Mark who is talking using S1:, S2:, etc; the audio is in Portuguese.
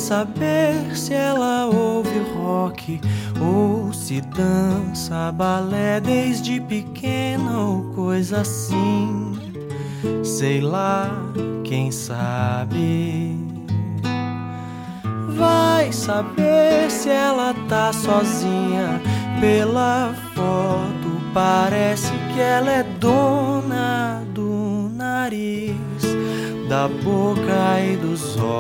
S1: saber se ela ouve rock ou se dança balé desde pequena ou coisa assim. Sei lá, quem sabe. Vai saber se ela tá sozinha. Pela foto parece que ela é dona do nariz, da boca e dos olhos.